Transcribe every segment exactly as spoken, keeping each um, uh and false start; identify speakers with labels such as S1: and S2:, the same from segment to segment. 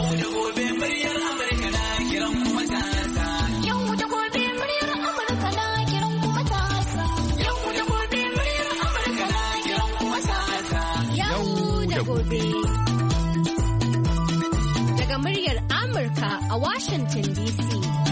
S1: Daga muryar Amurka a Washington D C.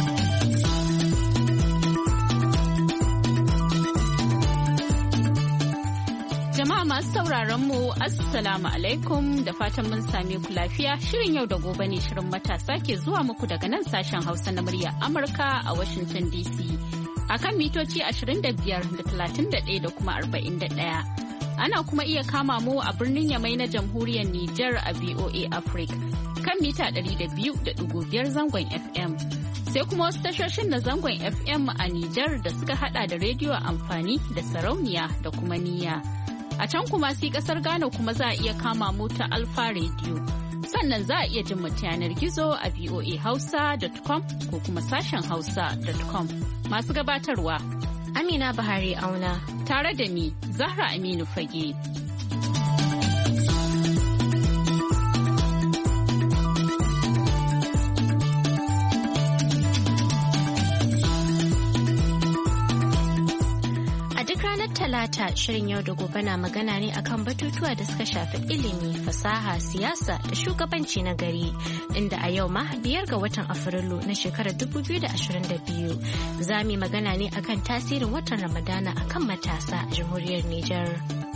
S1: Jama'a masu sauraron mu Assalamu alaikum da fatan mun same ku lafiya. Shirin yau da gobe ne shirin matasa ke zuwa muku daga nan sashen Hausa na muryar Amurka a Washington D C. Akan mitoci ashirin da biyar da talatin da ɗaya da kuma arba'in da ɗaya. Ana kuma iya kama mu a birnin Yamai na Jamhuriyar Nijar a V O A Africa kan mita ɗari da biyu da ɗigo biyar zangon F M. Sai kuma wasu tashoshin na zangon F M a Nijar da suka hada da rediyo amfani da sarauniya da kuma niyya. A can kuma sai kasar Ghana kuma za a iya kama mu ta Alfa Radio. Sannan za a iya jin mu ta yanar gizo a v o a hausa dot com ko kuma sashen hausa dot com. Masu gabatarwa Amina Bahari Auna. Tare da ni, Zahra Aminu Fage. A duk ranar Talata, shirin yau da gobe na magana ne akan batutuwa da suka shafi ilimi, fasaha, siyasa da shugabanci na gari. Inda a yau ma biyar ga watan Afrilu na shekarar dubu biyu da ashirin da biyu za mu yi magana ne akan tasirin watan Ramadana akan matasa a jamhuriyar Nijar.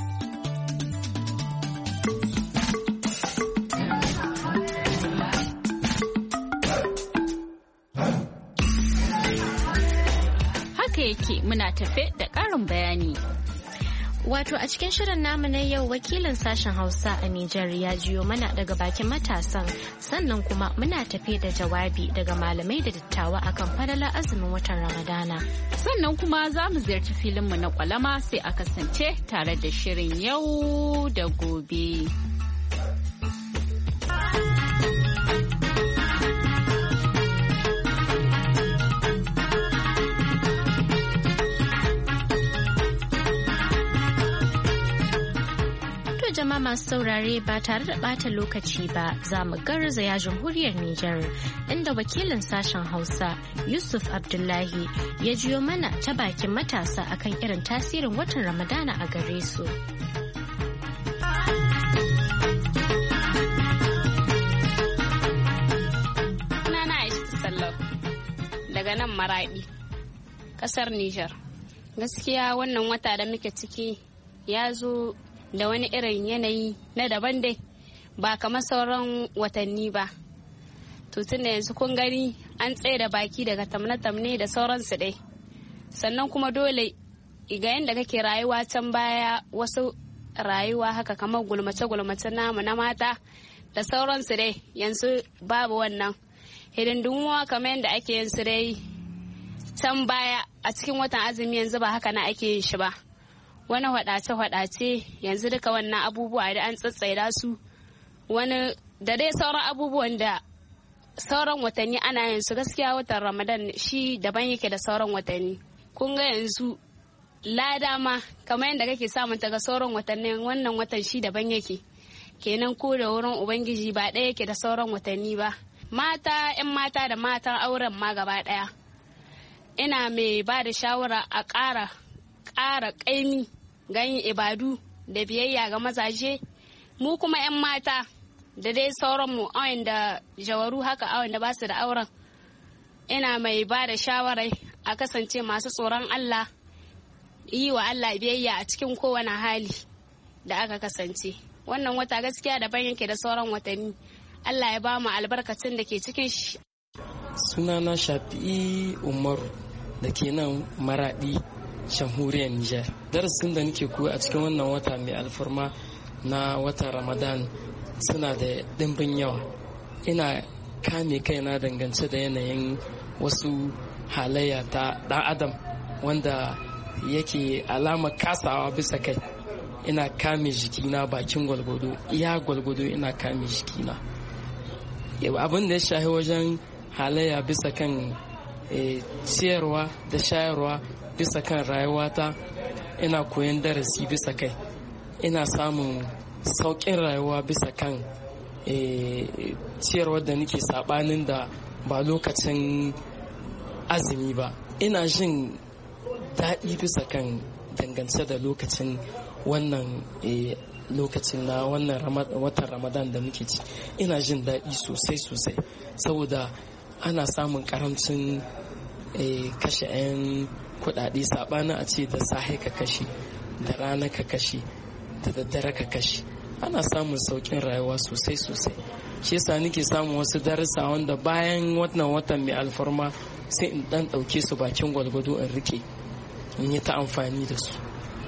S1: Haka yake muna tafe da ƙarin bayani. Wato a cikin shirin namu na yau wakilin sashen Hausa a Nijar ya jiyo mana daga bakin matasan sannan kuma muna tafe da jawabi daga malamai da dattawa akan falalar azumin watan Ramadana. Sannan kuma za mu ziyarci filinmu na kwalama sai a kasance tare da shirin yau da gobe. Jama'a masu saurare ba tare da bata lokaci ba za mu garzaya jamhuriyar Nijar inda wakilin sashen Hausa Yusuf Abdullahi ya jiyo mana ta bakin matasa akan irin tasirin watan Ramadana a gare su.
S2: Sunana Aisha Sallau daga nan Maradi, kasar Nijar. Gaskiya wannan wata da muke ciki ya zo da wani irin yanayi na daban dai ba kamar sauran watanni ba. Tutun da yanzu kun gani an tsaye da baki daga tamne-tamne da sauransu dai. Sannan kuma dole ga yadda kake rayuwa can baya wasu rayuwa haka kamar gulmace-gulmace namu na mata da sauransu dai yanzu babu wannan. Hidindumuwa kamar yadda ake yin su dai can baya a cikin watan azumi yanzu ba haka na ake yin shi ba. Wani hwadace-hwadace yanzu duka wannan abubuwa da an tsatsaida su wani da dai sauran abubuwan da sauran watanni ana yin su. Gaskiya watan Ramadan shi daban yake da sauran watanni. Kun ga yanzu lada ma kamar yadda kake samun ta ga sauran watannin wannan watan shi daban yake. Kenan ko da wurin Ubangiji ba ɗaya yake da sauran watanni ba. Mata 'yan mata da matan auren ma gaba ɗaya. Ina mai ba da shawara a ƙara ƙara ƙaimi ganin ibadu da biyayya ga mazaje. Mu kuma 'yan mata da dai sauranmu awon da jawaru haka awon da ba su da auren, ina mai ba da shawarai a kasance masu tsoron Allah, yi wa Allah biyayya a cikin kowane hali da aka kasance. Wannan wata gaskiya daban yake da sauran watanni. Allah ya ba mu albarkacin da ke cikin shi.
S3: Sunana Shafi'i Umaru da ke nan Maradi, jamhuriyar Nijar. Darasin da nake koya a cikin wannan wata mai alfarma na watan Ramadan suna da ɗimbin yawa. Ina kame kaina dangance da yanayin wasu halayya ta ɗan adam wanda yake alamar kasawa bisa kai. Ina kame jikina bakin gwalgwado, iya gwalgwado ina kame jikina. Abin da ya shahi wajen halayya bisa kan ciyarwa da shayarwa bisa kan rayuwata, ina koyon darasi bisa kai. Ina samun sauƙin rayuwa bisa kan ciyarwar da nake sabanin da ba lokacin azumi ba. Ina jin daɗi bisa kan dangance da lokacin wannan lokacin na wannan watan Ramadan da muke ci. Ina jin daɗi sosai sosai saboda ana samun karamcin kashe 'yan kuɗaɗe sabanin a ce da sahe ka kashe, da rana ka kashe, da daddare ka kashe. Ana samun saukin rayuwa sosai sosai. Shi yasa nake samun wasu darussa wanda bayan wannan watan mai alfarma sai in dan dauke su bakin gwalgwado in rike in yi ta amfani da su.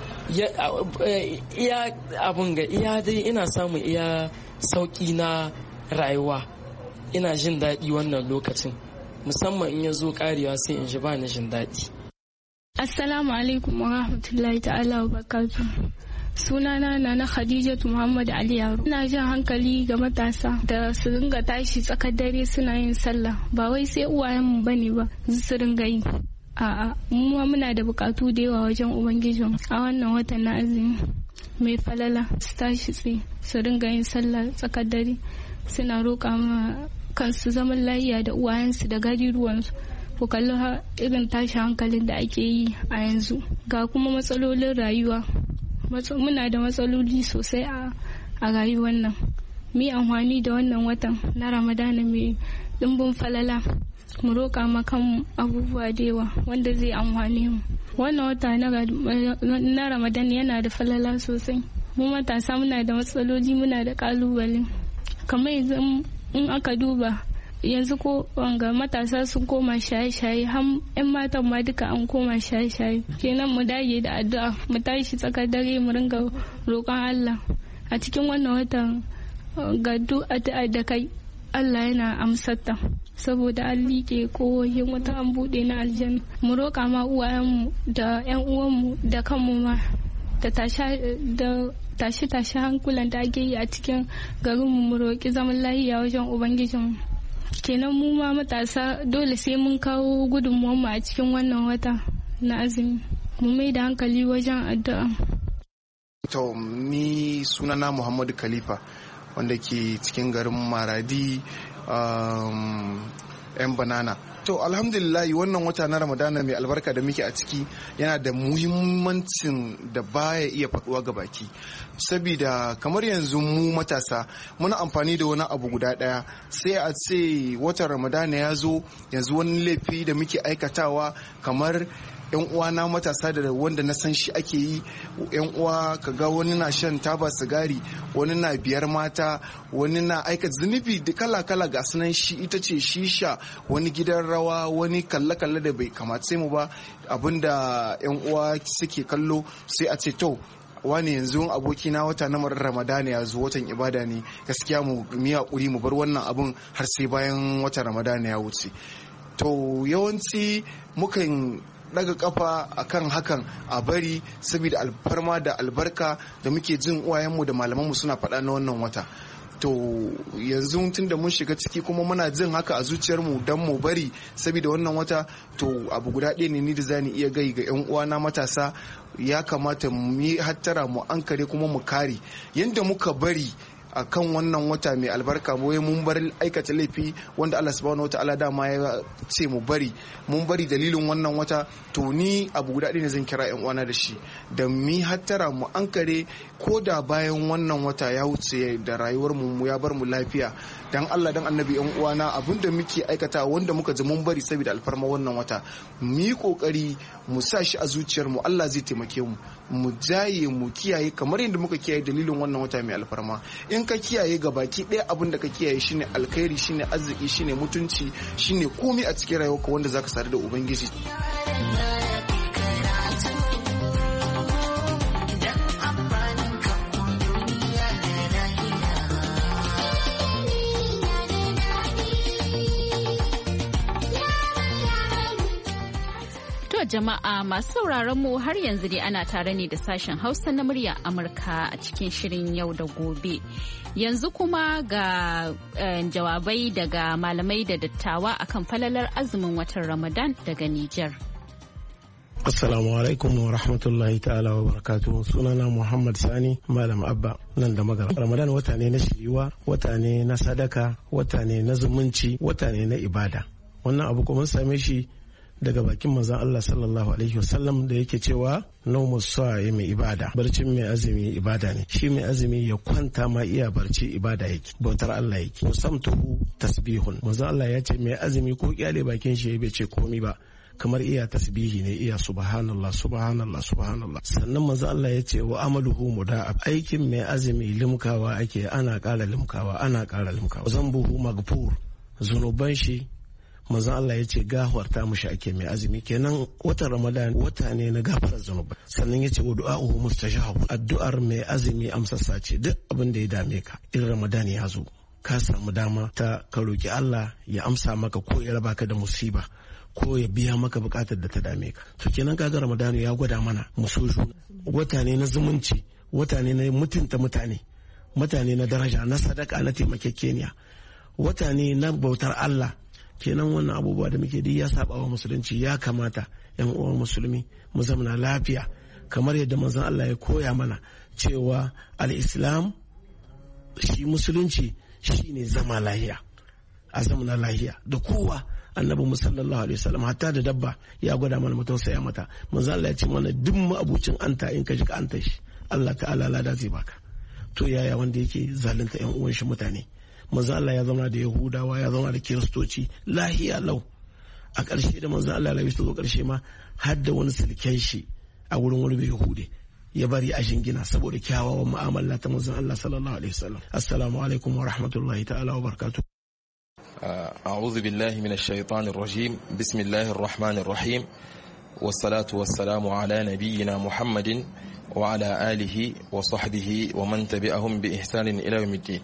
S3: Iya abun ga iya dai ina samun iya sauki na rayuwa. Ina jin daɗi wannan lokacin, musamman in ya zo karewa sai in ji ba ni jin daɗi.
S4: Assalamu alaikum wa rahmatullahi ta'ala wa barakatuh. Sunana na na Khadijatu Muhammad Ali Yaro. Ina jan hankali ga matasa da su ringa tashi tsakar dare suna yin sallah, ba wai sai uwayenmu bane ba su ringa yi. A'a, mu ma muna da bukatu da yawa wajen ubangijin a wannan watan na azumi mai falala. Su tashi tsaye su ringa yin sallah tsakar dare suna roƙa ma kansu zaman lafiya da uwayensu da gariruwansu. Ku kalli irin tashi hankalin da ake yi a yanzu, ga kuma matsalolin rayuwa. Muna da matsaloli sosai a rayuwar nan. Mi amfani da wannan watan na Ramadana mai dimbin falala mu roƙa makan abubuwa da yawa wanda zai amfani mu. Wannan wata na Ramadan yana da falala sosai. Mu matasa muna da matsaloli, muna da kalubale. Kamar yanzu in aka duba yanzu ko wanga matasa sun koma shaye-shaye, har 'yan matan ma duka an koma shaye-shaye. Kenan mu dage da addu'a, mu tashi tsakar dare mu ringa roƙon Allah a cikin wannan watan. Ga addu'a da kai Allah yana amsarta saboda an liƙe kowahin wata an buɗe na aljanna. Mu roƙa ma uwayenmu da 'yan uwanmu da kanmu ma da tashi-tashi hankulan da ake yi a cikin garinmu, mu roƙi zaman lafiya wajen ubangijinmu. Kenan mu ma matasa dole sai mun kawo gudunmuwanmu a cikin wannan wata na azumi, mu mai da hankali wajen addu'a.
S5: To ni sunana Muhammadu Khalifa wanda ke cikin garin Maradi yan banana. To alhamdulillah wannan wata na Ramadana mai albarka da muke a ciki yana da muhimmancin da baya iya faduwa ga baki, saboda kamar yanzu mu matasa muna amfani da wani abu guda daya, sai a ce watan Ramadana ya zo, yanzu wani laifi da muke aikatawa kamar yan uwa na matasa da wanda na san shi ake yi, yan uwa kaga wani na shan taba sigari, wani na biyar mata, wani na aika zunubi da kala kala ga sunan shi, ita ce shisha, wani gidan rawa, wani kalle kalle da bai kamata mu ba, abinda yan uwa suke kallo sai a ce to wani yanzu abokina wata na Ramadana ya zo, watan ibada ne, gaskiya mu miya kuri mu bar wannan abun har sai bayan watan Ramadana ya wuce. To yawanci mukan daga kafa akan hakan a bari, saboda alfarma da albarka da muke jin uwayenmu da malamanmu suna faɗa na wannan wata. To yanzu tun da mun shiga ciki kuma muna jin haka a zuciyarmu don mu bari saboda wannan wata, to abu guda ɗaya ne ni da zani iya gai ga 'yan uwana matasa, ya kamata mu yi hattara, mu ankare kuma mu kare yadda muka bari a kan wannan wata mai albarka. mu mun bar aikata laifi wanda Allah subhanahu wataala dama ya ce mu bari, mun bari dalilin wannan wata. To ni abu guda ɗaya ne zan kira yan uwana da shi, da mi hattara mu ankare, ko da bayan wannan wata ya wuce da rayuwar mu ya bar mu lafiya, dan Allah dan annabi yan uwana, abinda muke aikata wanda muka ji mun bari saboda alfarma wannan wata, mu yi kokari mu sa shi a zuciyar mu, Allah zai taimake mu, mu jaye mu kiyaye kamar yadda muka kiyaye dalilin wannan wata mai alfarma. In ka kiyaye ga baki ɗaya abin da ka kiyaye shine alkhairi, shine arziki, shine mutunci, shine komai a cikin rayuwarka wanda zaka sadu da ubangiji.
S1: Jama'a masu sauraron mu har yanzu dai ana tare ne da sashen Hausa na murya Amurka a cikin shirin yau da gobe. Yanzu kuma ga eh, jawabai daga malamai da dattawa akan falalar azumin watan Ramadan daga Nijar.
S6: Assalamu alaikum wa rahmatullahi ta'ala wa barakatuhu. Sunana Muhammad Sani Malam Abba nan da magana. Ramadan wata ne na shiriwa, wata ne na sadaka, wata ne na zumunci, wata ne na ibada. Wannan abu kuma same shi daga bakin manzon Allah sallallahu alaihi wasallam da yake cewa naumu sa'i mai ibada, barcin mai azumi ibada ne. Shi mai azumi ya kwanta ma iya barci ibada yake, bautar Allah yake. Musamtuhu tasbihun. Manzon Allah ya ce mai azumi ko kyale bakin shi bai ce komai ba, kamar iya tasbihi ne, iya subhanallah subhanallah subhanallah. Sannan manzo Allah ya ce wa amaluhu muda'ab, aikin mai azumi limkawa ake, ana ƙara limkawa ana ƙara limkawa. Zambuhu magfur, zunuban shi manzo Allah ya ce gafarta mushi ake mai azumi. Kenan watan Ramadan wata ne na gafarar zunubai. Sannan ya ce wa du'a'uhu mustajab, addu'ar mai azumi amsassa ce. Duk abin da ya dame ka in Ramadan ya zo ka samu dama ta ka roki Allah ya amsa maka ko ya raba ka da musiba ko ya biya maka bukatar da ta dame ka. To kenan kaga Ramadanu ya gwada mana musuju, wata ne na zumunci, wata ne na mutunta mutane, mutane na daraja, na sadaka, na taimakekeniya, wata ne na bautar Allah. Kenan wannan abubuwa da muke ya saba wa musulunci. Ya kamata yan uwan musulmi mu zamana lafiya kamar yadda manzon Allah ya koya mana cewa al-Islam, shi musulunci shine zama lahiya, a zamana lahiya da kowa. Annabi mu sallallahu alaihi wasallam hatta da dabba ya gwada mana mu tausaya mata. Manzo Allah ya ce mana duk abucin anta in ka ji ka anta shi Allah ta'ala lada zai baka. To yaya wanda yake zalunta yan uwan shi mutane? Manzo Allah ya zama da Yahudawa, ya zama da Kiristoci lahiya lau. A ƙarshe da manzo Allah ya zo ƙarshe ma har da wani sulken shi a wurin wani bai Yahude ya bari a shingina saboda kyawawan mu'amala ta manzo Allah sallallahu alaihi wasallam. Assalamu alaikum wa rahmatullahi ta'ala wa barakatuh.
S7: أعوذ بالله من الشيطان الرجيم. بسم الله الرحمن الرحيم، والصلاة والسلام على نبينا محمد وعلى آله وصحبه ومن تبعهم بإحسان إلى يوم الدين.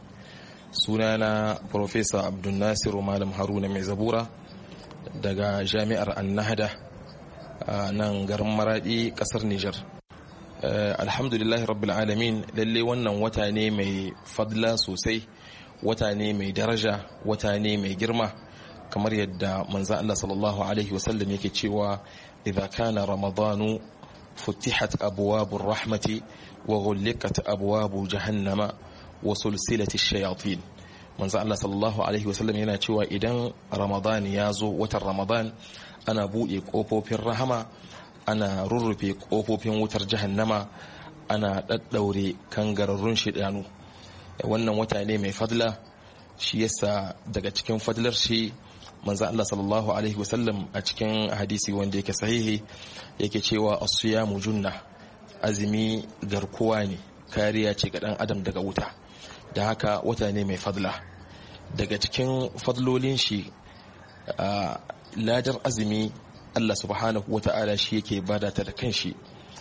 S7: سنانا بروفيسور عبد الناصر مالم هارون ميزبورة daga jami'ar Annahda nan garin Maradi kasar Niger. Alhamdulillahi rabbil alamin, lalle wannan wata ne mai fadla sosai, wata ne mai daraja, wata ne mai girma, kamar yadda manzo Allah sallallahu alaihi wasallam yake cewa idza kana ramadanu futihat abwabur rahmati wa ghulqat abwabu jahannama wa sulsilati shayatin. Manzo Allah sallallahu alaihi wasallam yana cewa idan Ramadan ya zo, watan Ramadan, ana buɗe kofofin rahama, ana rurrufe kofofin wutar jahannama, ana daddaure kangararrun shidanu. Wannan wata ne mai fadla, shi yasa daga cikin fadlar shi manzo Allah sallallahu alaihi wasallam a cikin hadisi wanda yake sahihi yake cewa as-siyamu junna, azumi garkuwa ne, kariya ce ga dan adam daga wuta. Da haka wata ne mai fadla. Daga cikin fadlolin shi ladar azumi Allah subhanahu wata'ala shi yake bada ta da kanshi,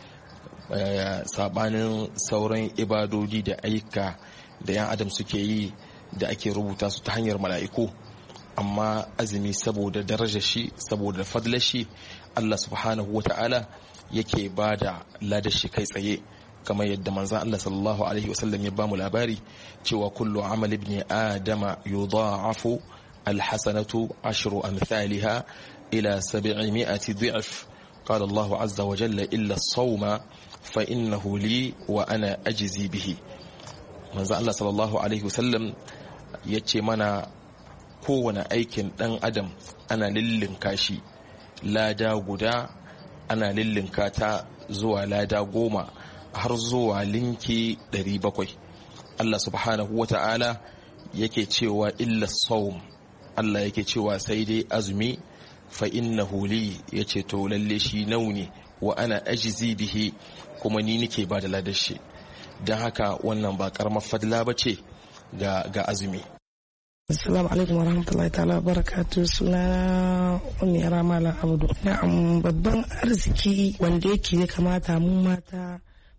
S7: sabanin sauran ibadodi da ayyuka da yan adam suke yi da ake rubuta su ta hanyar mala'iku. Amma azumi saboda darajar shi, saboda fadlar shi, Allah subhanahu wata'ala yake bada ladar shi kai tsaye, kamar yadda manzon Allah sallallahu alaihi wasallam ya bamu labari cewa kullu amal ibn adama yudha'afu alhasanatu ashru amthaliha ila sab'imi'ati dhi'f. قال الله عز وجل إلا الصوم فإنه لي وأنا أجزي به. manzo Allah sallallahu alaihi wasallam yace mana kowane aikin dan adam ana lillinka shi lada guda, ana lillinka ta zuwa lada goma har zuwa linki ɗari bakwai. Allah subhanahu wata'ala yake cewa illa sawm, Allah yake cewa sai dai azumi, fa innahu li, yace to lalle shi nauni, wa ana ajzi bihi, kuma ni nake ba da ladar shi. Dan haka wannan ba karamar fadla bace ga ga azumi.
S8: Assalamu alaikum wa rahmatullahi ta'ala barakatuh. Suna Ummi Ramala Abdu. Na'am, babban arziki wanda yake ya kamata mu mata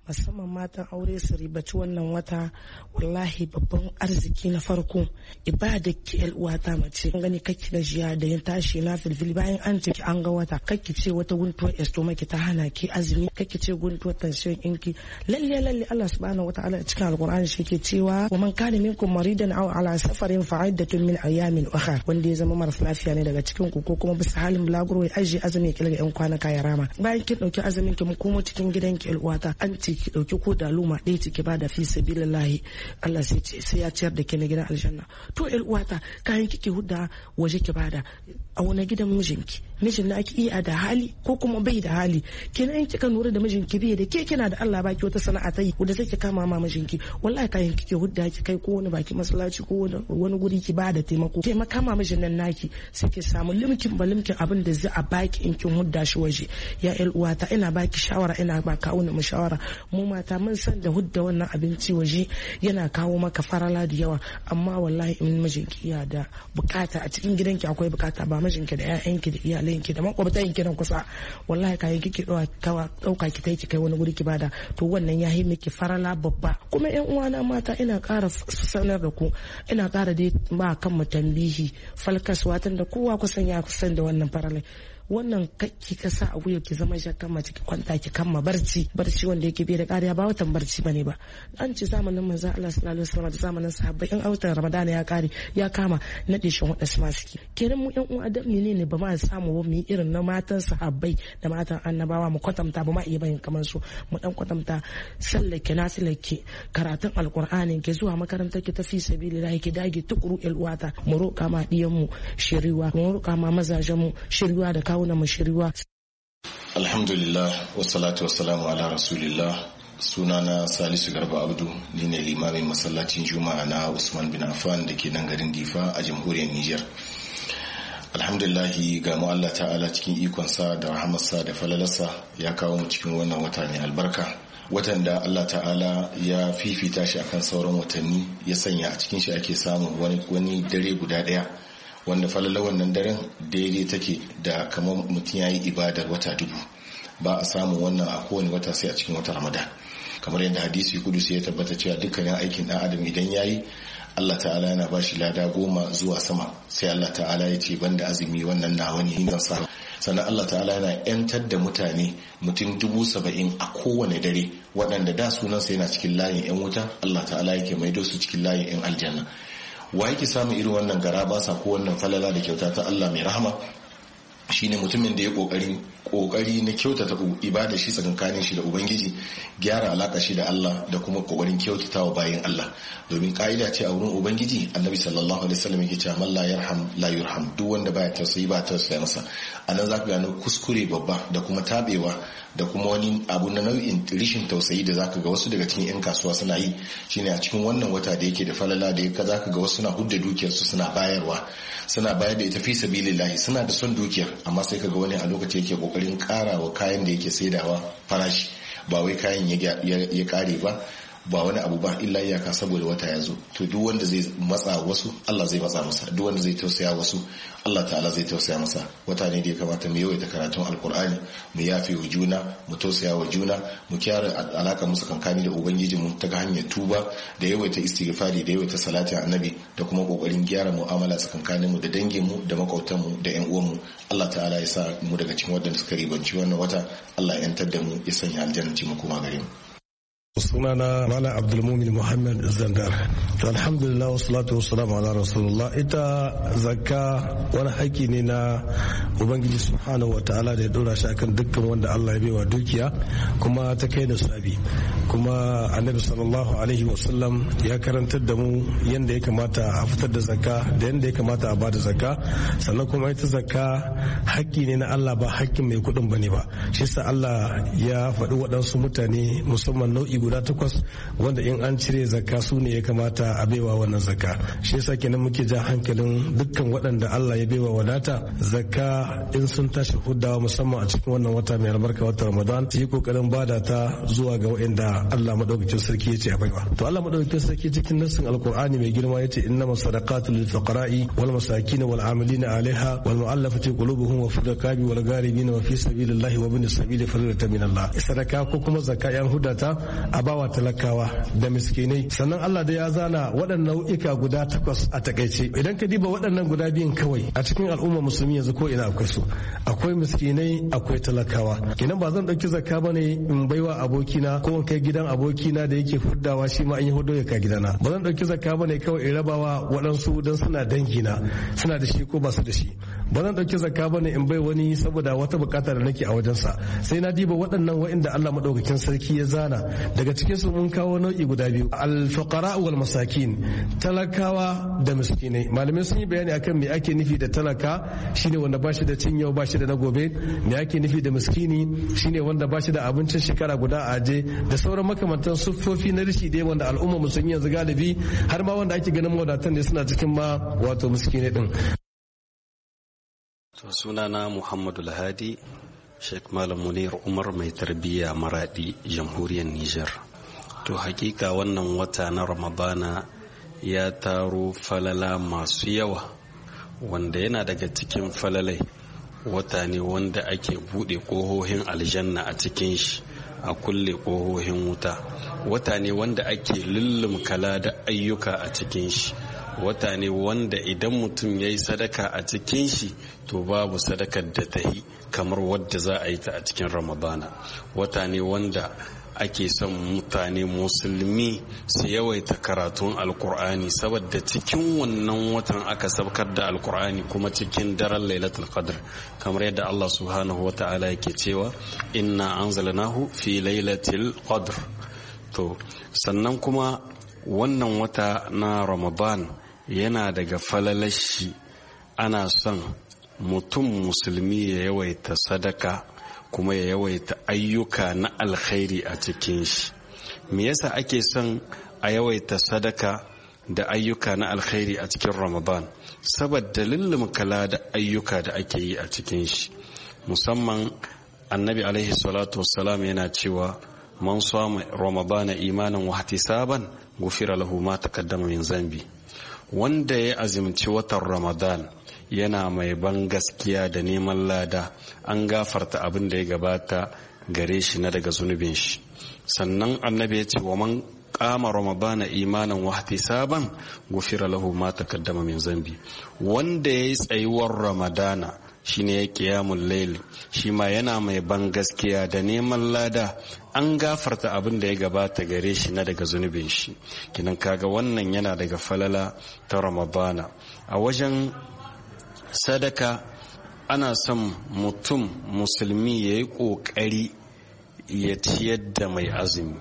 S8: musamman matan aure su ribaci wannan wata. Wallahi babban arziki na farko ibada ki yar uwata mace gani kake gajiya da yin tashi na filfil bayan an ce an ga wata kake ce wata guntuwar estomaki ta hana ki azumi kake ce guntuwar tension inki lalle lalle Allah subhanahu wataala cikin alqur'ani shi ke cewa wa man kana minkum maridan aw ala safarin fa iddatun min ayamin ukhra wanda ya zama marasa lafiya ne daga cikin ku ko kuma bisa halin bulaguro ya aje azumi ki daga yan kwanaka ya rama bayan kin dauki azumin ki mu komo cikin gidanki uwata an ce ki dauki ko da luma ɗaya ce ki bada fi sabilillahi Allah sai ce sai ya ciyar da ki na gidan aljanna. To uwata kayan kike hudda waje ki bada a wani gidan mijinki mijin na ki iya da hali ko kuma bai da hali kenan kika nura da mijinki bai da ke kina da Allah baki wata sana'a ta yi wanda sai ki kama ma mijinki wallahi kayan kike hudda ki kai ko wani baki masallaci ko wani guri ki bada taimako taimaka ma mijin nan naki sai ki samu limkin ba limkin abin da zai a baki in kin hudda shi waje. Ya ƴar uwata ina baki shawara ina ba kawo mu shawara mu mata mun san da hudda wannan abinci waje yana kawo maka farala da yawa amma wallahi in mijinki ya da bukata a cikin gidanki akwai bukata ba mijinki da ƴaƴanki da iyalanki da makwabtanki nan kusa wallahi kayan kike dauka ki kai ki kai wani guri ki bada to wannan ya yi miki farala babba. Kuma ƴan uwana mata ina ƙara sanar da ku ina ƙara dai ba kan mu tambihi falkas watan da kowa kusan ya kusan da wannan faralai wannan kakki ka sa a wuya ki zama shakkan mace ki kwanta ki kamma barci barci wanda yake bai da kariya ba watan barci bane ba. An ci zamanin manzon Allah sallallahu alaihi wasallam da zamanin sahabbai in autan Ramadana ya kare ya kama nade shin wada su masu ki kenan mu yan uwa da menene ba ma samu ba mu yi irin na matan sahabbai da matan annabawa mu kwatanta ba ma iya bayin kamar su mu dan kwatanta sallake nasilake karatun alqur'ani ke zuwa makarantar ki tafi sabilillah ki dage tukuru el uwata mu roƙa ma diyan mu shiriwa mu roƙa ma mazajen mu shiriwa da kawo na mu shiriwa.
S7: Alhamdulillah wassalatu wassalamu ala rasulillah. Sunana Salisu Garba Abdu, ni ne limamin masallacin Juma'a na Usman bin Affan da ke nan garin Difa a jamhuriyar Niger. Alhamdulillahi ga mu Allah ta'ala cikin ikonsa da rahamarsa da falalarsa ya kawo mu cikin wannan wata mai albarka. Watan da Allah ta'ala ya fifita shi akan sauran watanni ya sanya a cikin shi ake samun wani, wani dare guda daya wanda falalar wannan daren daidai take da kamar mutum ya yi ibadar wata dubu. Ba a samun wannan a kowane wata sai a cikin wata Ramadan. Kamar yadda hadisi kudusi ya tabbata cewa dukkanin aikin ɗan adam idan ya yi Allah ta'ala yana ba shi lada goma zuwa sama sai Allah ta'ala ya ce banda azumi wannan na wani hinan sa. Sannan Allah ta'ala yana yantar da mutane mutum dubu saba'in a kowane dare waɗanda da sunansa yana cikin layin yan wuta Allah ta'ala yake maido su cikin layin yan aljanna. Wa yake samun irin wannan gara ba sa ko wannan falala da kyauta ta Allah mai rahama shine mutumin da ya kokari kokari na kyautata ibada shi tsakankanin shi da ubangiji, gyara alaka shi da Allah da kuma kokarin kyautatawa bayin Allah. Domin ka'ida ce a wurin ubangiji Annabi sallallahu alaihi wasallam yake cewa man la yarham la yurham, duk wanda baya tausayi ba tausaya masa. Anan zaka gano kuskure babba da kuma tabewa da kuma wani abu na nau'in rishin tausayi da zaka ga wasu daga cikin yan kasuwa suna yi shine a cikin wannan wata da yake da falala da yake zaka ga wasu suna hudda dukiyar su suna bayarwa suna bayar da ita fi sabilillah, suna da son dukiyar amma sai kaga wani a lokaci yake kokarin karawa kayan da yake saidawa farashi ba wai kayan ya kare ba ba wani abu ba illa iyaka saboda wata ya zo. To duk wanda zai matsa wasu Allah zai matsa masa, duk wanda zai tausaya wasu Allah ta'ala zai tausaya masa. Wata ne da ya kamata mu yawaita karatun alkur'ani, mu yafe wa juna, mu tausaya wa juna, mu kyara alaka musu kankani da ubangijin mu ta hanyar tuba da yawaita istighfari da yawaita salati annabi da kuma kokarin gyara mu'amala tsakankanin mu da dangin mu da makautan mu da ƴan uwan mu. Allah ta'ala ya sa mu daga cikin wadanda suka ribanci wannan wata. Allah ya yantar da mu ya sanya aljanna mu kuma gare mu.
S6: Sunana Malam Abdulmumin Muhammad Zandar. To alhamdulillah wassalatu wassalamu ala rasulullah. Ita zakka wani haƙƙi ne na Ubangiji subhanahu wataala da ya dora shi akan dukkan wanda Allah ya baiwa dukiya kuma ta kai da sabi. Kuma Annabi sallallahu alaihi wasallam ya karantar da mu yanda ya kamata a fitar da zakka da yanda ya kamata a bada zakka. Sannan kuma ita zakka haƙƙi ne na Allah ba haƙƙin mai kuɗin bane ba. Shi yasa Allah ya faɗi waɗansu mutane musamman nau'i guda takwas wanda in an cire zakka su ne ya kamata a baiwa wannan zakka. Shi yasa kenan muke jan hankalin dukkan waɗanda Allah ya baiwa wadata zakka in sun tashi huddawa musamman a cikin wannan wata mai albarka wata Ramadan su yi kokarin bada ta zuwa ga waɗanda Allah madaukakin sarki ya ce a baiwa. To Allah madaukakin sarki cikin nassin alqur'ani mai girma yace innamas sadaqatu lil fuqara'i wal masakin wal amilina 'alaiha wal mu'allafati qulubuhum wa fi rikabi wal gharibin wa fi sabilillahi wa bin sabili faridatan min Allah. Sadaka ko kuma zakka yan hudata a bawa talakawa da miskinai. Sannan Allah da ya zana waɗannan nau'ika guda takwas a takaice. Idan ka diba waɗannan guda biyun kawai a cikin al'umma musulmi yanzu ko ina akwai su. Akwai miskinai akwai talakawa. Kenan ba zan dauki zakka bane in baiwa abokina ko in kai gidan abokina da yake huddawa shi ma an yi hudo ya ka gidana. Ba zan dauki zakka bane kawai in rabawa waɗansu don suna dangina suna da shi ko ba su da shi. Ba zan dauki zakka bane in bai wani saboda wata bukata da nake a wajensa. Sai na diba waɗannan waɗanda Allah madaukakin sarki ya zana daga cikin su mun kawo nau'i guda biyu al-fuqara wal masakin, talakawa da miskinai. Malamai sun yi bayani akan me ake nufi da talaka shine wanda ba shi da cin yau ba shi da na gobe, me ake nufi da miskini shine wanda ba shi da abincin shekara guda a aje da sauran makamantan siffofi na rishi dai wanda al'umma musulmi yanzu galibi har ma wanda ake ganin mawadatan ne suna cikin ma wato miskinai din.
S9: To sunana Muhammadu Lahadi, Sheikh Malam Munir Umar mai tarbiyya Maradi, Jamhuriyar Nijar. To hakika wannan wata na Ramadana ya taro falala masu yawa wanda yana daga cikin falalai wata ne wanda ake bude ƙohohin aljanna a cikin shi a kulle ƙohohin wuta, wata ne wanda ake lullum kala da ayyuka a cikin shi, wata ne wanda idan mutum ya yi sadaka a cikin shi to babu sadakar da ta yi kamar wadda za a yi ta a cikin Ramadana. Wata ne wanda ake son mutane musulmi su yawaita karatun alkur'ani saboda cikin wannan watan aka sabkar da alkur'ani kuma cikin daren lailatul qadr kamar yadda Allah subhanahu wa ta'ala yake cewa inna anzalnahu fi lailatul qadr. To sannan kuma wannan wata na Ramadan yana daga falalashi ana son mutum musulmi ya yawaita sadaka kuma ya yawaita ayyuka na alkhairi a cikin shi. Me yasa ake son a yawaita sadaka da ayyuka na alkhairi a cikin Ramadan? Saboda lullum kala da ayyuka da ake yi a cikin shi. Musamman Annabi alaihi salatu wassalam yana cewa man sama Ramadana imanan wa ihtisaban gufira lahu ma taqaddama min zambi. Wanda ya azumci watan Ramadan yana mai ban gaskiya da neman lada an gafarta abin da ya gabata gare shi na daga zunubin shi. Sannan annabi ya ce wa man qama ramadana imanan wa ihtisaban gufira lahu ma taqaddama min zambi. Wanda yayi tsayuwar Ramadana shine ya qiyamul layl shi ma yana mai ban gaskiya da neman lada an gafarta abin da ya gabata gare shi na daga zunubin shi. Kinan kaga wannan yana daga falala ta Ramadana. A wajen sadaka ana son mutum musulmi ya yi ƙoƙari ya ciyar da mai azumi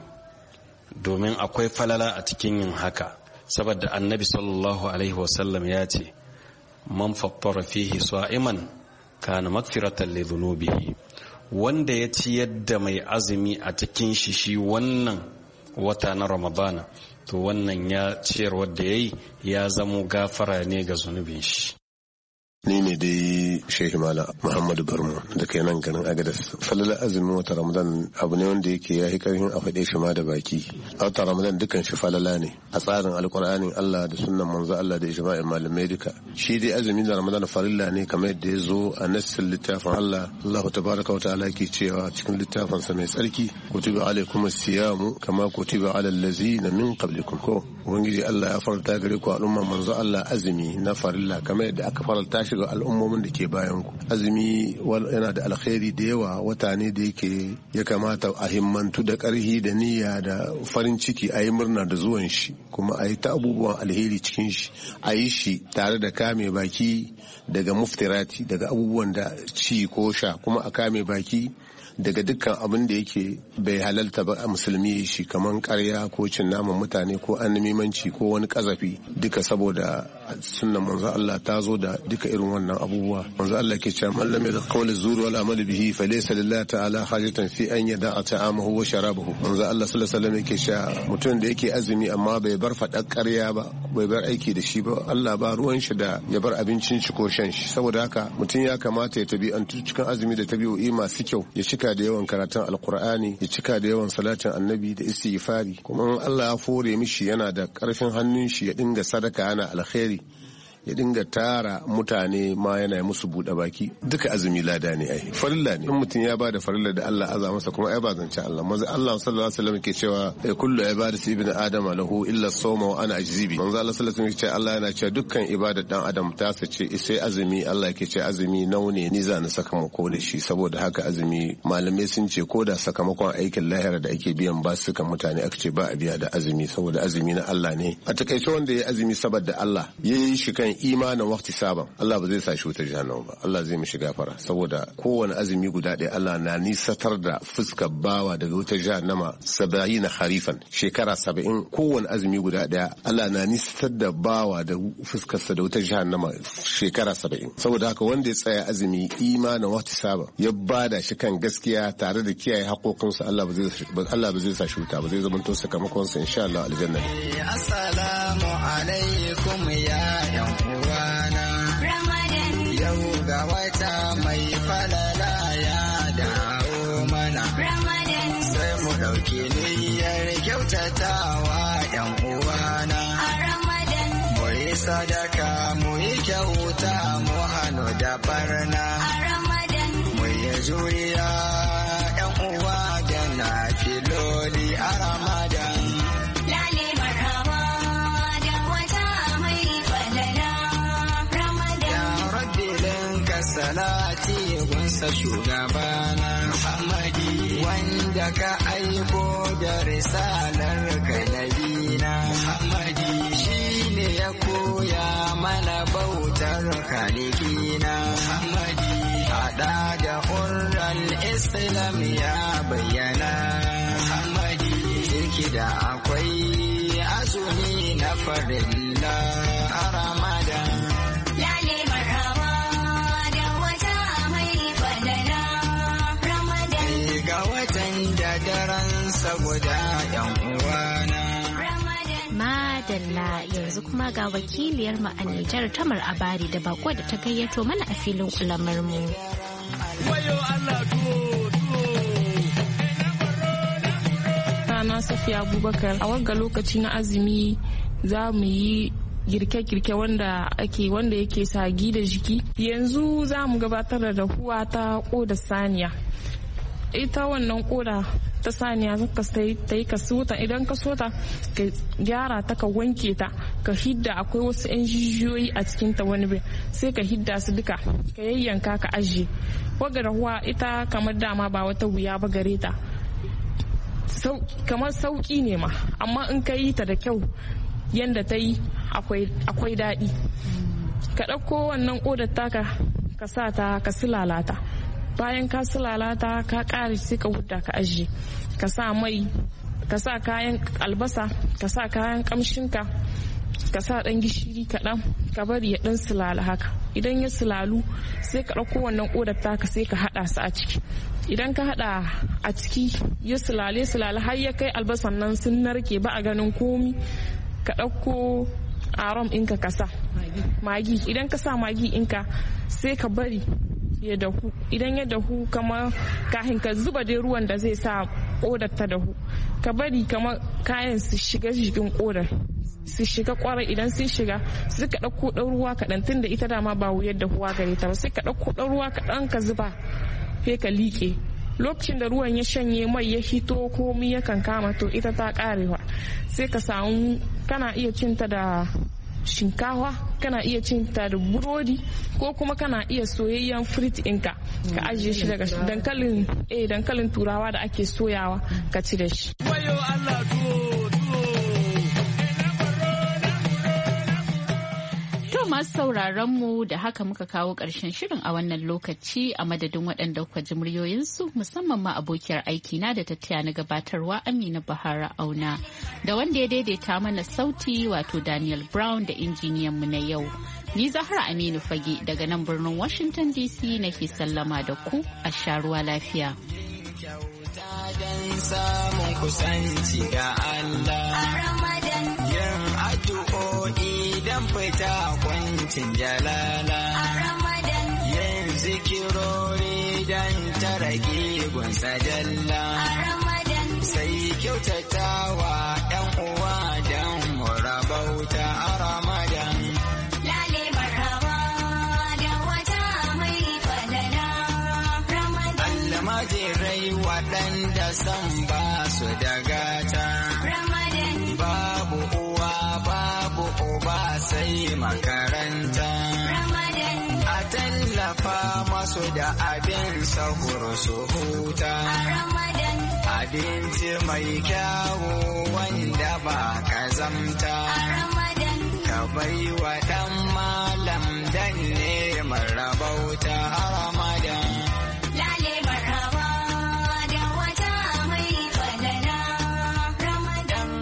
S9: domin akwai falala a cikin yin haka, saboda annabi sallallahu alaihi wasallam ya ce man fattara fihi sa'iman kana magfiratan li dhunubihi. Wanda ya ciyar da mai azumi a cikin shi shi wannan wata na Ramadana to wannan ya ciyar wanda yayi ya zamo gafara ne ga zunubin shi.
S10: Ni ne dai Shehu Mala Muhammadu Barmo da kai nan garin Agadas. Falala azumin wata Ramadan abu ne wanda yake ya yi karfin a faɗe shi ma da baki. A wata Ramadan dukan shi falala ne a tsarin alkur'anin Allah da sunnan manzo Allah da ijma'in malamai duka. Shi dai azumin da Ramadan farilla ne kamar yadda ya zo a nassin littafin Allah. Allah tabaraka wa ta'ala ke cewa cikin littafin sa mai tsarki kutiba alaikum as-siyamu kama kutiba alal ladzina min qablikum. Ko ubangiji Allah ya faranta gare ku al'umman manzo Allah azumi na farilla kamar yadda aka faranta shiga al'ummomin da ke bayan ku. Azumi yana da alkhairi da yawa, wata ne da yake ya kamata a himmantu da ƙarhi da niyya da farin ciki a yi murna da zuwan shi kuma a yi ta abubuwan alheri cikin shi, a yi shi tare da kame baki daga muftirati daga abubuwan da ci ko sha kuma a kame baki daga dukkan abin da yake bai halalta ba a musulmi shi kamar ƙarya ko cin naman mutane ko annamimanci ko wani kazafi, duka saboda sunnan manzo Allah ta zo da duka irin wannan abubuwa. Manzo Allah ke cewa man lam yada qawli zuri wal amali bihi falaysa lillahi ta'ala hajatan fi an yada'a ta'amahu wa sharabahu. Manzo Allah sallallahu alaihi wasallam yake cewa mutum da yake azumi amma bai bar faɗar ƙarya ba, bai bar aiki da shi ba, Allah ba ruwan shi da ya bar abincin shi ko shan shi. Saboda haka mutum ya kamata ya tabi'antu cikin azumi da tabi'o'i masu kyau, ya cika da yawan karatun alkur'ani, ya cika da yawan salatin annabi da istighfari. Kuma Allah ya fore mishi yana da ƙarfin hannun shi ya dinga sadaka yana alkhairi, ya dinga tara mutane ma yana musu buɗe baki. Duka azumi lada ne ai, farilla ne. In mutum ya bada farilla da Allah aza masa kuma ai ba zance Allah. Manzo Allah sallallahu alaihi wasallam ke cewa kullu ibadati ibn adam lahu illa sawma wa ana ajzibi. Manzo Allah sallallahu alaihi wasallam ke cewa Allah yana cewa dukkan ibadar dan adam ta sace sai azumi. Allah ke ce azumi naune ni za ni sakamako da shi. Saboda haka azumi malamai sun ce ko da sakamakon aikin lahira da ake biyan ba su kan mutane aka ce ba a biya da azumi, saboda azumi na Allah ne. A takaice wanda ya azumi saboda Allah yayi shi kan imanin waqti saban, Allah ba zai sa shi wutar jahannama ba, Allah zai mishi gafara. Saboda kowane azumi guda ɗaya Allah na nisatar da fuskar bawa daga wutar jahannama saba'in harifan, shekara saba'in. Kowane azumi guda ɗaya Allah na nisatar da bawa da fuskarsa da wutar jahannama shekara saba'in. Saboda haka wanda ya tsaya azumi imanin waqti saban ya bada shi kan gaskiya tare da kiyaye haƙoƙinsa, Allah ba zai Allah ba zai sa shi wuta ba, zai zama to sakamakon sa insha Allah aljanna.
S11: Assalamu alaikum ya yan uwana, Ramadan yau ga wata mai falala ya dawo mana, Ramadan sai mu dauki niyyar kyautatawa yan uwana, a Ramadan mu yi sadaka mu yi kyauta mu hannu da barna, a Ramadan mu yi juriya yan uwa da na filoli a Ramadan. Salati gunsa shugabana Muhammadi wanda ka aiko da risalar ka nabina Muhammadi shine ya koya mana bautar kalikina Muhammadi hada da hurral Islam ya bayyana Muhammadi ciki da akwai azumi na farilla a Ramadan.
S1: Madalla yanzu kuma ga wakiliyar mu a Nijar Tamar Abari da bako da ta gayyato mana a filin kulamar mu.
S4: Rana Safiya Abubakar, a wanga lokaci na azumi za mu yi girke-girke wanda ake wanda yake sagi da jiki. Yanzu za mu gabatar da dahuwa ta koda saniya. Ita wannan koda ta saniya zaka sai ta yi ka sota, idan ka sota ka gyara ta ka wanke ta ka hidda akwai wasu yan jijiyoyi a cikin ta wani bai sai ka hidda su duka ka yayyanka ka ajiye. Waga rahuwa ita kamar dama ba wata wuya ba gare ta, kamar sauki ne ma, amma in ka yi ta da kyau yanda ta yi akwai daɗi. Ka ɗauko wannan ƙodar taka ka sa ta ka silalata, bayan ka silalata ka ƙare sai ka huta ka ajiye, ka sa mai, ka sa kayan albasa, ka sa kayan ƙamshinka, ka sa ɗan gishiri kaɗan, ka bari ya ɗan silala haka. Idan ya silalu sai ka ɗauko wannan ƙodar taka sai ka haɗa su a ciki. Idan ka haɗa a ciki ya silale silale har ya kai albasan nan sun narke ba a ganin komi, ka ɗauko arom ɗinka ka sa magi. Idan ka sa magi ɗinka sai ka bari ya dahu. Idan ya dahu kamar kahin ka zuba dai ruwan da zai sa ƙodar ta dahu, ka bari kamar kayan su shiga jikin ƙodar, su shiga kwarai. Idan sun shiga sai ka ɗauko ɗan ruwa kaɗan, tun da ita dama ba wuyar dahuwa gare ta ba, sai ka ɗauko ɗan ruwa kaɗan ka zuba sai ka liƙe. Lokacin da ruwan ya shanye mai ya hito komi ya kankama to ita ta karewa. Sai ka samu, kana iya cinta da shinkawa, kana iya cinta da burodi, ko kuma kana iya soyayyen fruit ɗinka ka ajiye shi daga dankalin eh dankalin turawa da ake soyawa ka ci da shi.
S1: masu sauraron mu da haka muka kawo ƙarshen shirin a wannan lokaci a madadin waɗanda kuka ji muryoyinsu musamman ma abokiyar aiki na da tattaya na gabatarwa Amina Bahara Auna da wanda ya daidaita mana sauti wato Daniel Brown da injiniyan mu na yau. Ni Zahra Aminu Fage daga nan birnin Washington D C nake sallama da ku a sharuwa lafiya.
S11: Dan samun kusanci ga Allah. Yin addu'o'i dan fita kwancin jalala. Yin zikirori dan tarage gunsa jalla. Sai kyautatawa ɗan uwa dan murabauta a Ramadan. Almajirai waɗanda san ba su da gata. Babu uwa babu uba sai makaranta. A tallafa masu da abin sahur su huta. Abinci mai kyawu wanda ba kazamta. Ka bai wa ɗan malam dan neman rabauta.